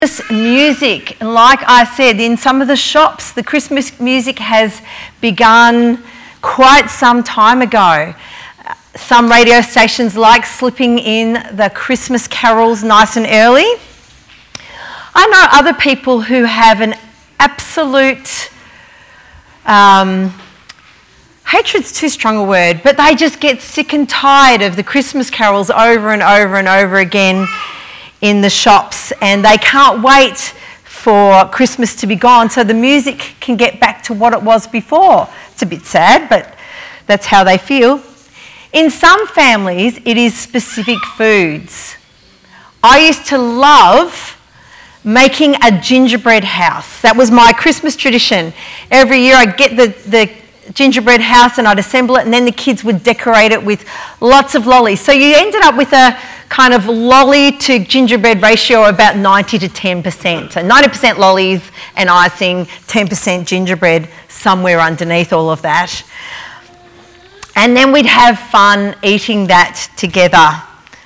Music, and like I said, in some of the shops, the Christmas music has begun quite some time ago. Some radio stations like slipping in the Christmas carols nice and early. I know other people who have an absolute, hatred's too strong a word, but they just get sick and tired of the Christmas carols over and over and over again in the shops, and they can't wait for Christmas to be gone so the music can get back to what it was before. It's a bit sad, but that's how they feel. In some families, it is specific foods. I used to love making a gingerbread house. That was my Christmas tradition. Every year I'd get the gingerbread house and I'd assemble it, and then the kids would decorate it with lots of lollies. So you ended up with a kind of lolly to gingerbread ratio of about 90 to 10%. So 90% lollies and icing, 10% gingerbread somewhere underneath all of that. And then we'd have fun eating that together.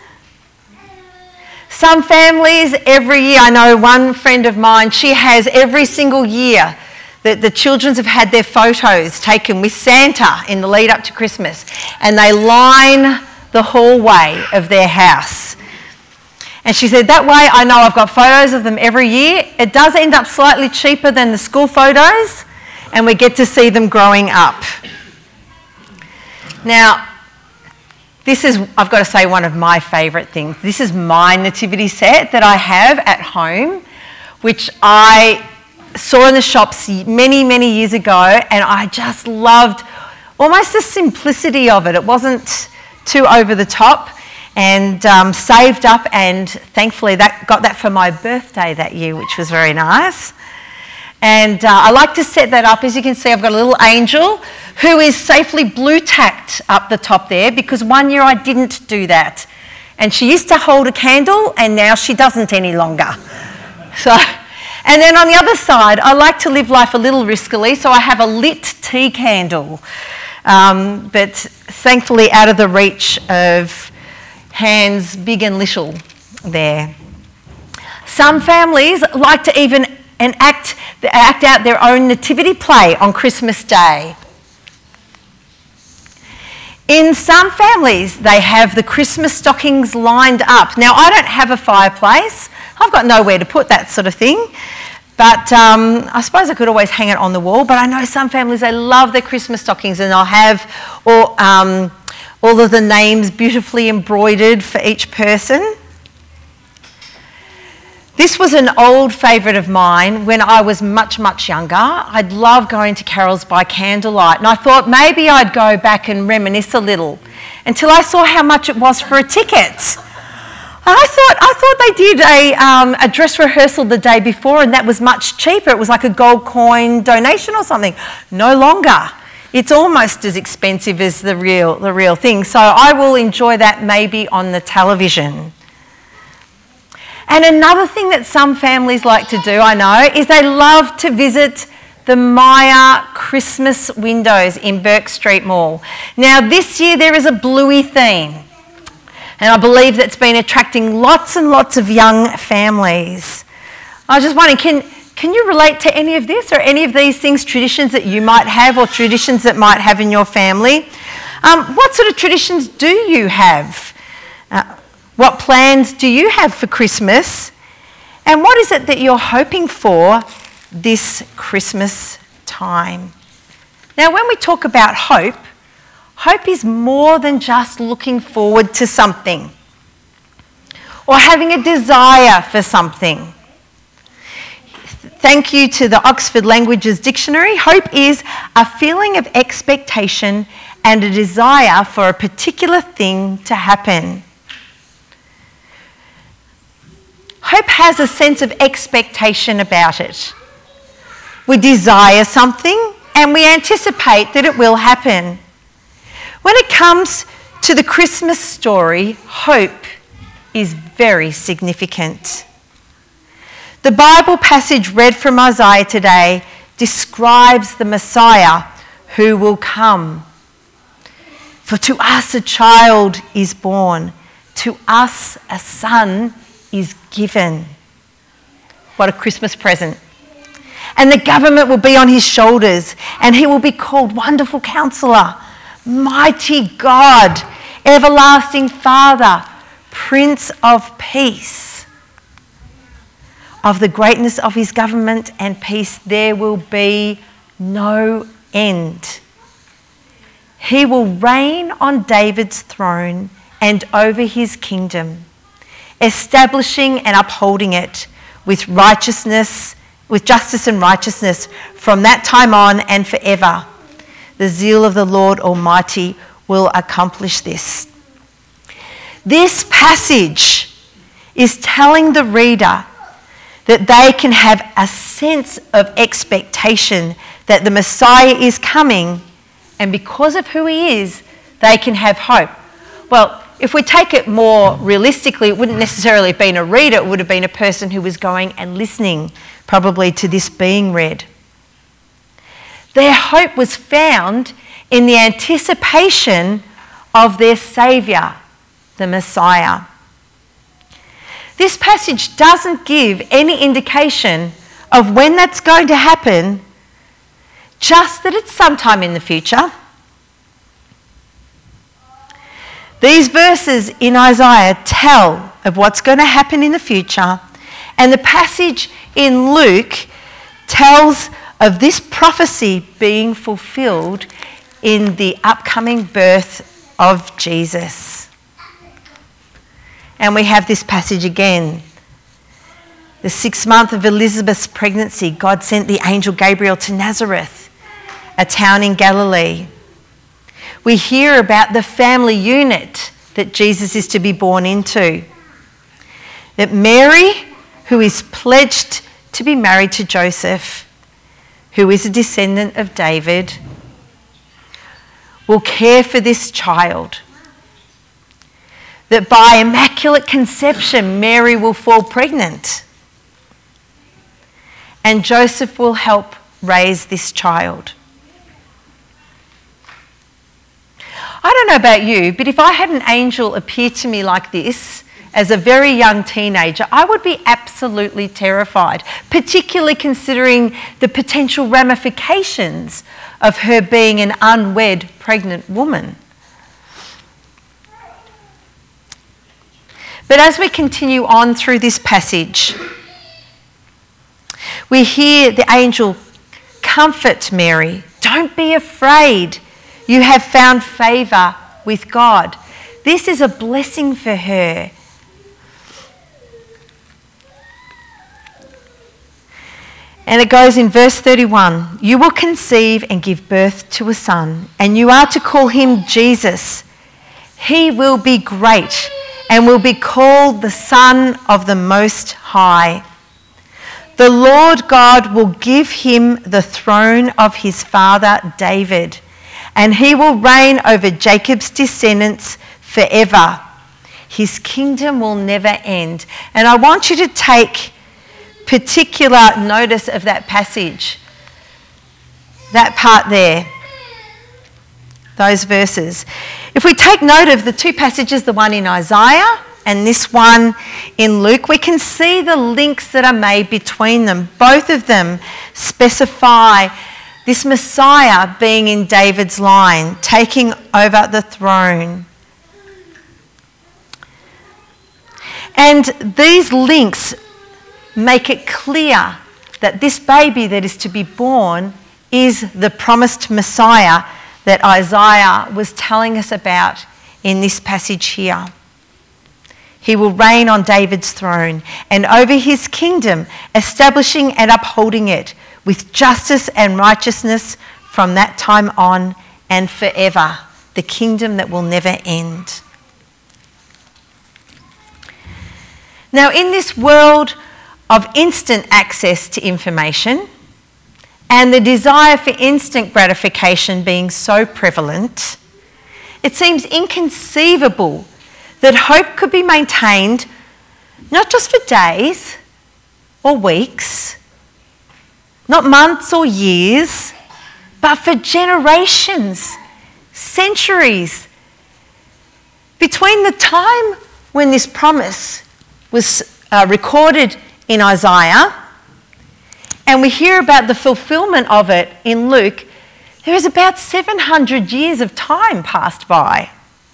Some families every year, I know one friend of mine, she has every single year that the children have had their photos taken with Santa in the lead up to Christmas, and they line the hallway of their house. And she said, that way I know I've got photos of them every year. It does end up slightly cheaper than the school photos, and we get to see them growing up. Now, this is, I've got to say, one of my favourite things. This is my nativity set that I have at home, which I saw in the shops many, many years ago, and I just loved almost the simplicity of it. It wasn't too over the top, and saved up, and thankfully got that for my birthday that year, which was very nice. And I like to set that up. As you can see, I've got a little angel who is safely blue tacked up the top there, because one year I didn't do that. And she used to hold a candle, and now she doesn't any longer. So, and then on the other side, I like to live life a little riskily, so I have a lit tea candle, but thankfully out of the reach of hands big and little there. Some families like to even act out their own nativity play on Christmas Day. In some families, they have the Christmas stockings lined up. Now, I don't have a fireplace. I've got nowhere to put that sort of thing. But I suppose I could always hang it on the wall. But I know some families, they love their Christmas stockings, and they'll have all of the names beautifully embroidered for each person. This was an old favourite of mine when I was much, much younger. I'd love going to carols by candlelight, and I thought maybe I'd go back and reminisce a little, until I saw how much it was for a ticket. And I thought they did a dress rehearsal the day before, and that was much cheaper. It was like a gold coin donation or something. No longer. It's almost as expensive as the real thing. So I will enjoy that maybe on the television. And another thing that some families like to do, I know, is they love to visit the Myer Christmas windows in Burke Street Mall. Now, this year there is a bluey theme, and I believe that's been attracting lots and lots of young families. I was just wondering, can you relate to any of this, or any of these things, traditions that you might have, or traditions that might have in your family? What sort of traditions do you have? What plans do you have for Christmas? And what is it that you're hoping for this Christmas time? Now, when we talk about hope, hope is more than just looking forward to something or having a desire for something. Thank you to the Oxford Languages Dictionary. Hope is a feeling of expectation and a desire for a particular thing to happen. Hope has a sense of expectation about it. We desire something and we anticipate that it will happen. When it comes to the Christmas story, hope is very significant. The Bible passage read from Isaiah today describes the Messiah who will come. For to us a child is born, to us a son is given. What a Christmas present. And the government will be on his shoulders, and he will be called Wonderful Counselor, Mighty God, Everlasting Father, Prince of Peace. Of the greatness of his government and peace there will be no end. He will reign on David's throne and over his kingdom, establishing and upholding it with justice and righteousness from that time on and forever. The zeal of the Lord Almighty will accomplish this. This passage is telling the reader that they can have a sense of expectation that the Messiah is coming, and because of who he is, they can have hope. Well, if we take it more realistically, it wouldn't necessarily have been a reader, it would have been a person who was going and listening probably to this being read. Their hope was found in the anticipation of their Saviour, the Messiah. This passage doesn't give any indication of when that's going to happen, just that it's sometime in the future. These verses in Isaiah tell of what's going to happen in the future, and the passage in Luke tells of this prophecy being fulfilled in the upcoming birth of Jesus. And we have this passage again. The 6th month of Elizabeth's pregnancy, God sent the angel Gabriel to Nazareth, a town in Galilee. We hear about the family unit that Jesus is to be born into. That Mary, who is pledged to be married to Joseph, who is a descendant of David, will care for this child. That by immaculate conception, Mary will fall pregnant. And Joseph will help raise this child. I don't know about you, but if I had an angel appear to me like this as a very young teenager, I would be absolutely terrified, particularly considering the potential ramifications of her being an unwed pregnant woman. But as we continue on through this passage, we hear the angel comfort Mary. Don't be afraid. You have found favour with God. This is a blessing for her. And it goes in verse 31. You will conceive and give birth to a son, and you are to call him Jesus. He will be great and will be called the Son of the Most High. The Lord God will give him the throne of his father David, and he will reign over Jacob's descendants forever. His kingdom will never end. And I want you to take particular notice of that passage, that part there, those verses. If we take note of the two passages, the one in Isaiah and this one in Luke, we can see the links that are made between them. Both of them specify this Messiah being in David's line, taking over the throne. And these links make it clear that this baby that is to be born is the promised Messiah that Isaiah was telling us about in this passage here. He will reign on David's throne and over his kingdom, establishing and upholding it with justice and righteousness from that time on and forever, the kingdom that will never end. Now, in this world of instant access to information and the desire for instant gratification being so prevalent, it seems inconceivable that hope could be maintained not just for days or weeks, not months or years, but for generations, centuries. Between the time when this promise was recorded in Isaiah and we hear about the fulfillment of it in Luke, there is about 700 years of time passed by.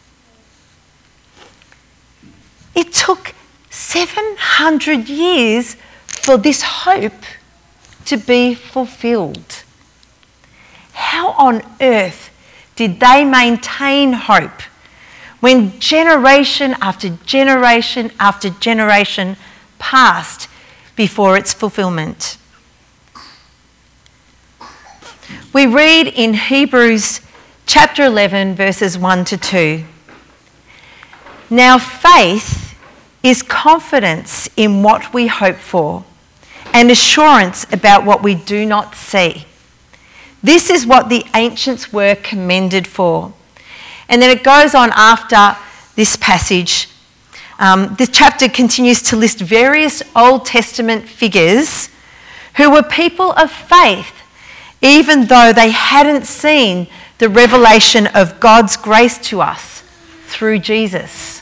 It took 700 years for this hope to be fulfilled. How on earth did they maintain hope when generation after generation after generation passed before its fulfillment? We read in Hebrews chapter 11, verses 1 to 2. Now faith is confidence in what we hope for and assurance about what we do not see. This is what the ancients were commended for. And then it goes on after this passage. This chapter continues to list various Old Testament figures who were people of faith, even though they hadn't seen the revelation of God's grace to us through Jesus.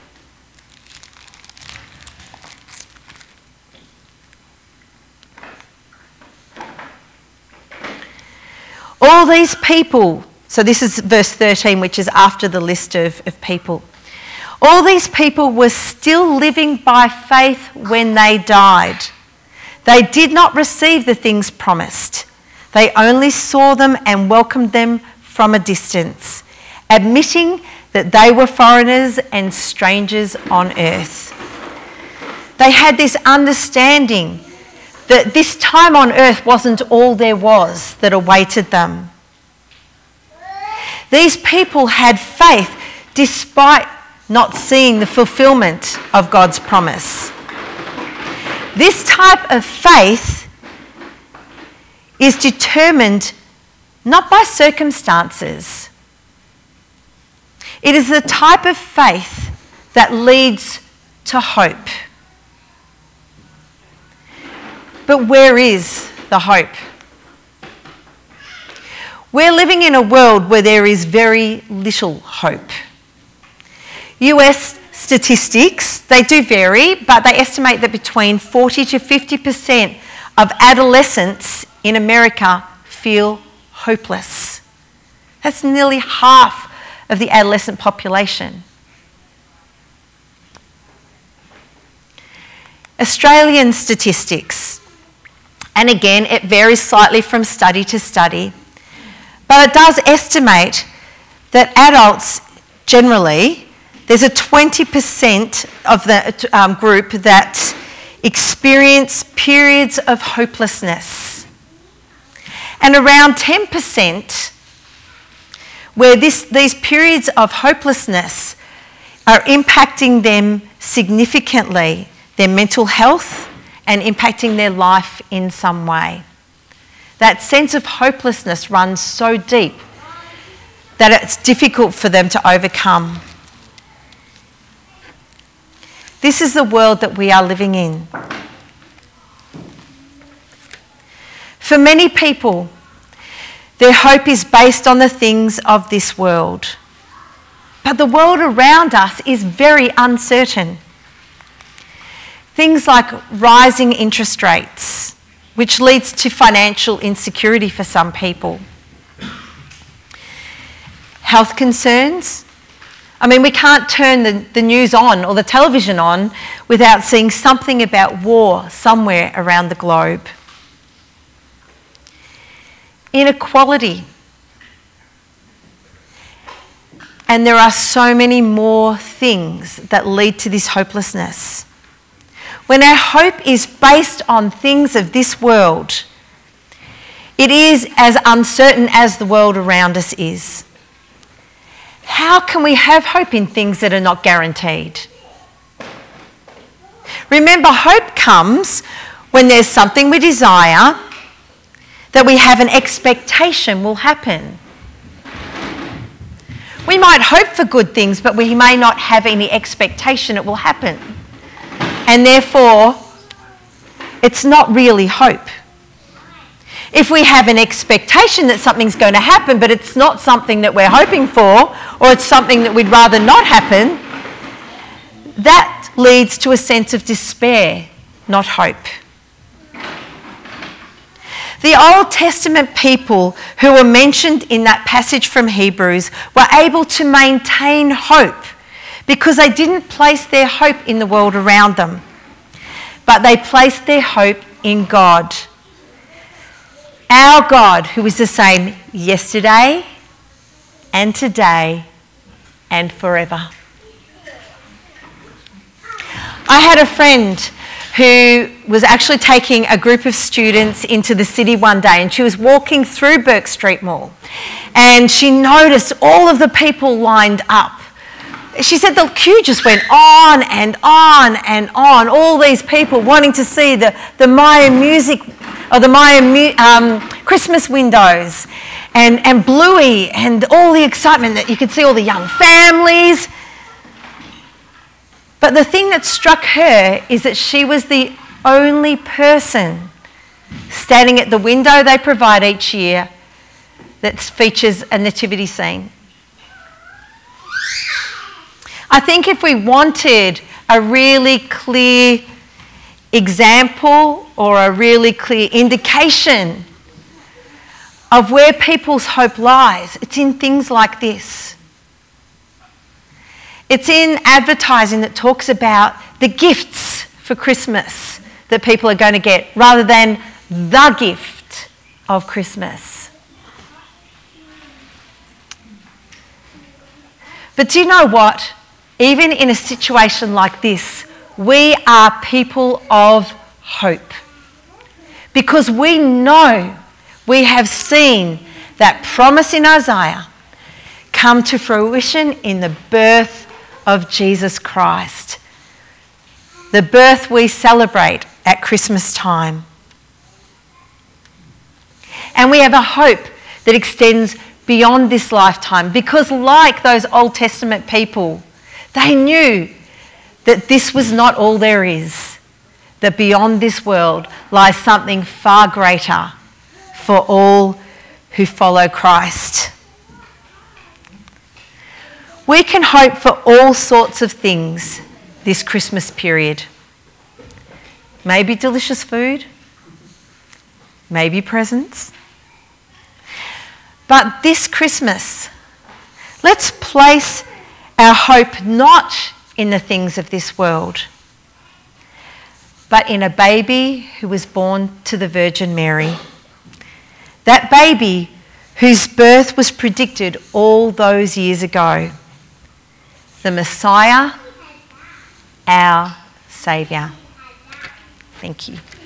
All these people, so this is verse 13, which is after the list of people. All these people were still living by faith when they died. They did not receive the things promised. They only saw them and welcomed them from a distance, admitting that they were foreigners and strangers on earth. They had this understanding that this time on earth wasn't all there was that awaited them. These people had faith despite not seeing the fulfillment of God's promise. This type of faith is determined not by circumstances. It is the type of faith that leads to hope. But where is the hope? We're living in a world where there is very little hope. US statistics, they do vary, but they estimate that between 40 to 50% of adolescents in America feel hopeless. That's nearly half of the adolescent population. Australian statistics, and again, it varies slightly from study to study, but it does estimate that adults generally, there's a 20% of the group that experience periods of hopelessness, and around 10% where these periods of hopelessness are impacting them significantly, their mental health, and impacting their life in some way. That sense of hopelessness runs so deep that it's difficult for them to overcome. This is the world that we are living in. For many people, their hope is based on the things of this world. But the world around us is very uncertain. Things like rising interest rates, which leads to financial insecurity for some people. Health concerns. I mean, we can't turn the news on or the television on without seeing something about war somewhere around the globe. Inequality. And there are so many more things that lead to this hopelessness. When our hope is based on things of this world, it is as uncertain as the world around us is. How can we have hope in things that are not guaranteed? Remember, hope comes when there's something we desire that we have an expectation will happen. We might hope for good things, but we may not have any expectation it will happen. And therefore, it's not really hope. If we have an expectation that something's going to happen, but it's not something that we're hoping for, or it's something that we'd rather not happen, that leads to a sense of despair, not hope. The Old Testament people who were mentioned in that passage from Hebrews were able to maintain hope because they didn't place their hope in the world around them, but they placed their hope in God. Our God, who is the same yesterday and today and forever. I had a friend who was actually taking a group of students into the city one day, and she was walking through Bourke Street Mall, and she noticed all of the people lined up. She said the queue just went on and on and on, all these people wanting to see the Maya music or the Maya Christmas windows and Bluey and all the excitement that you could see all the young families. But the thing that struck her is that she was the only person standing at the window they provide each year that features a nativity scene. I think if we wanted a really clear example or a really clear indication of where people's hope lies, it's in things like this. It's in advertising that talks about the gifts for Christmas that people are going to get rather than the gift of Christmas. But do you know what? Even in a situation like this, we are people of hope. Because we know, we have seen that promise in Isaiah come to fruition in the birth of Jesus Christ. The birth we celebrate at Christmas time. And we have a hope that extends beyond this lifetime because, like those Old Testament people, they knew that this was not all there is, that beyond this world lies something far greater for all who follow Christ. We can hope for all sorts of things this Christmas period. Maybe delicious food, maybe presents. But this Christmas, let's place our hope not in the things of this world, but in a baby who was born to the Virgin Mary. That baby whose birth was predicted all those years ago. The Messiah, our Saviour. Thank you.